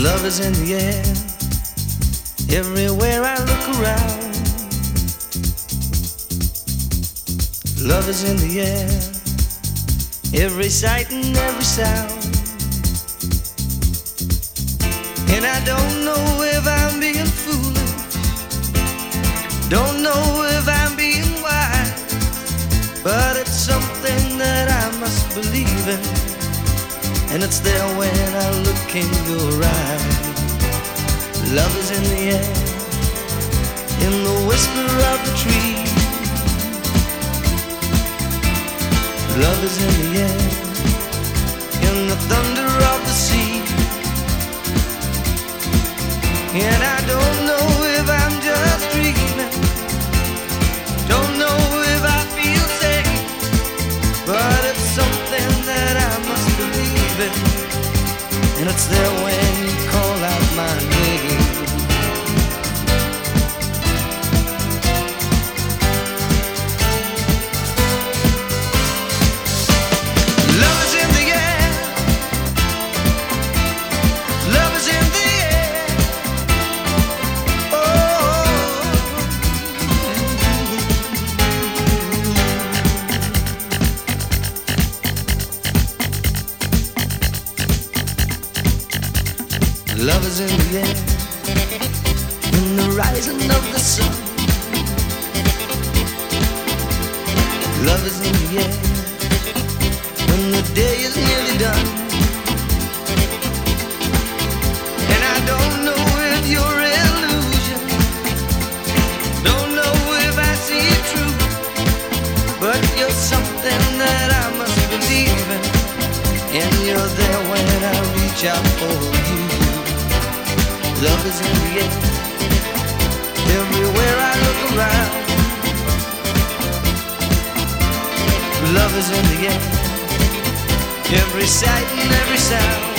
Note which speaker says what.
Speaker 1: Love is in the air, everywhere I look around. Love is in the air, every sight and every sound. And I don't know if I'm being foolish, don't know if I'm being wise, but it's something that I must believe in, and it's there when I look in your eyes. Love is in the air, in the whisper of the tree. Love is in the air, in the thunder of the sea. And I don't know if I'm just dreaming, don't know if I feel safe, but it's something that I must believe in, and it's there when you call out my name. Love is in the air, love is in the air. Oh, love is in the air, in the rising of the sun. Love is in the air, when the day is nearly done. And I don't know if you're illusion, don't know if I see it true, but you're something that I must believe in, and you're there when I reach out for you. Love is in the air, everywhere I look around. Love is in the air, every sight and every sound.